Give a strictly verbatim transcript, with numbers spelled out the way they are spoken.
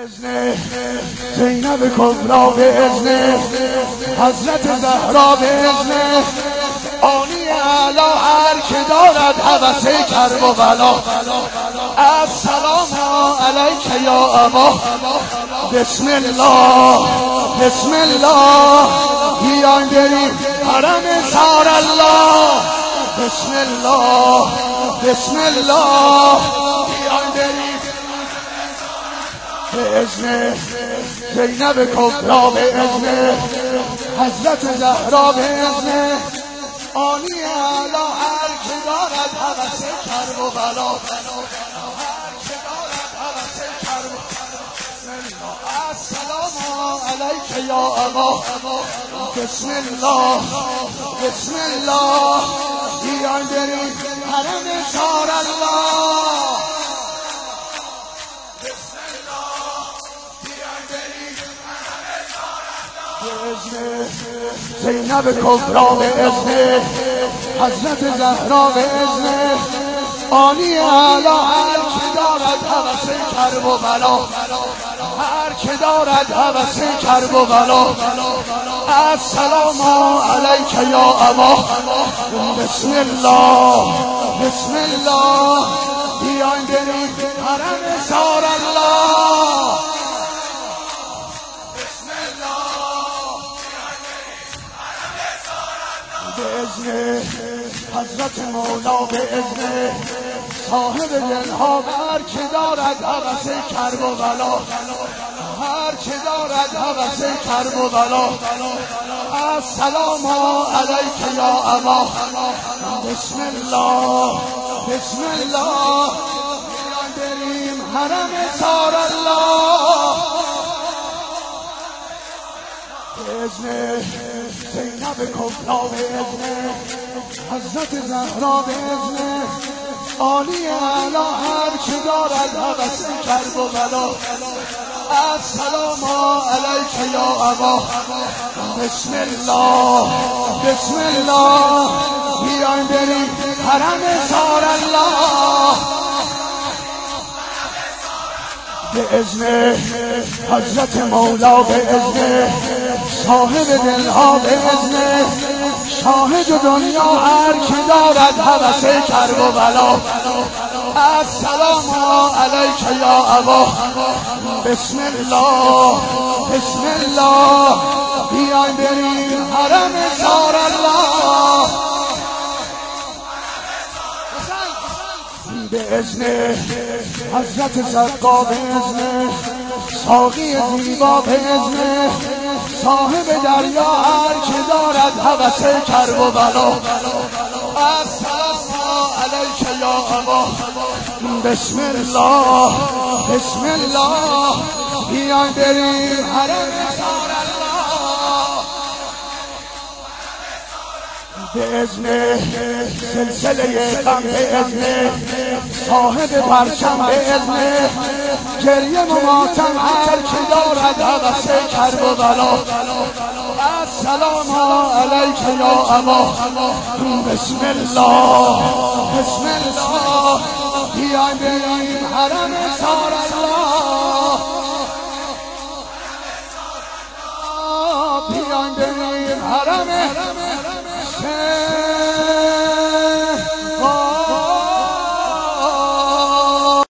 ازن زینب کبرا به ازن حضرت زهرا به ازن عالی اعلی هر که دارد هوس کرب و بلا. السلام علیک یا ابا. بسم الله بسم الله بیاین بریم حرم سار الله. بسم الله بسم الله بیاین بریم به ازن زینب کبرا به ازن حضرت زهرا به ازن عالی اعلی هر که دارد هوس کرب و بلا. هر که دارد هوس کرب و بلا. السلام علیک یا ابا. بسم الله بسم الله بیاین بریم حرم سار الله. بسم الله بیاین بریم حرم سار الله. به ازن زینب کبرا به ازن حضرت زهرا به ازن عالی اعلی هر که دارد هوس کرب و بلا. هر که دارد هوس کرب و بلا. السلام علیک یا ابا. بسم الله بسم الله بیاین بریم حرم سار الله. بسم الله بیاین بریم حرم سار الله. به ازن حضرت مولا به ازن صاحب دلها هر که دارد هوس کرب و بلا. هر که دارد هوس کرب و بلا. السلام علیک یا ابا. بسم الله بسم الله بیاین بریم حرم سار الله. به ازن زینب کبرا به ازن حضرت زهرا به ازن عالی اعلی هر که دارد هوس کرب و بلا. السلام علیک یا ابا. بسم الله بسم الله بیاین بریم حرم سار الله. به ازن حضرت مولا به ازن صاحب دلها به ازن شاهد دنیا هر که دارد هوس کرب و بلا. السلام علیک یا ابا. بسم الله بسم الله بیاین بریم حرم سار الله. به ازن حضرت زرقا به ازن ساقی زیبا به ازن صاحب دریا هر که دارد هوس کرب و بلا. السلام علیک یا ابا. بسم الله بسم الله بیاین بریم حرم سار الله. به ازن سلسله غم به ازن صاحب پرچم به ازن گریه و ماتم هر که دارد هوس کرب و بلا. السلام علیک یا ابا. بسم الله بسم الله بیاین بریم حرم